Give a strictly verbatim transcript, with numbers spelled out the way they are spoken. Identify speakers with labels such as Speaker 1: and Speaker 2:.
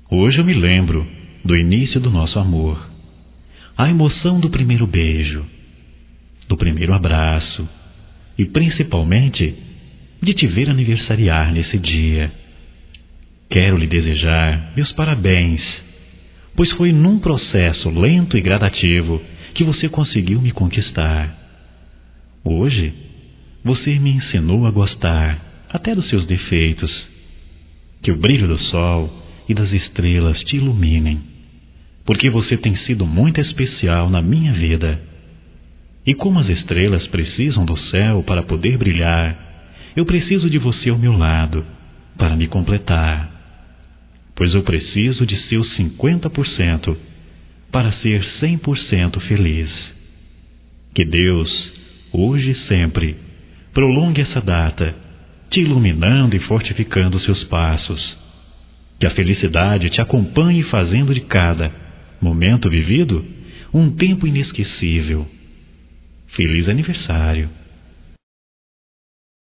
Speaker 1: Hoje eu me lembro do início do nosso amor, a emoção do primeiro beijo, do primeiro abraço e, principalmente, de te ver aniversariar nesse dia. Quero lhe desejar meus parabéns, pois foi num processo lento e gradativo que você conseguiu me conquistar. Hoje, você me ensinou a gostar até dos seus defeitos. Que o brilho do sol e das estrelas te iluminem, porque você tem sido muito especial na minha vida. E como as estrelas precisam do céu para poder brilhar, eu preciso de você ao meu lado para me completar, pois eu preciso de seus cinquenta por cento para ser cem por cento feliz. Que Deus, hoje e sempre, prolongue essa data, te iluminando e fortificando seus passos. Que a felicidade te acompanhe, fazendo de cada momento vivido um tempo inesquecível. Feliz aniversário!